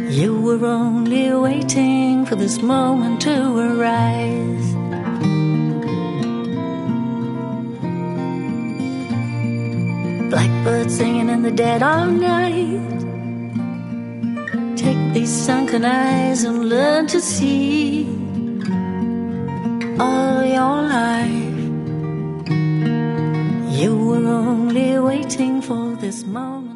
You were only waiting for this moment to arise. Blackbird singing in the dead of night. Take these sunken eyes and learn to see all your life. You were only waiting for this moment.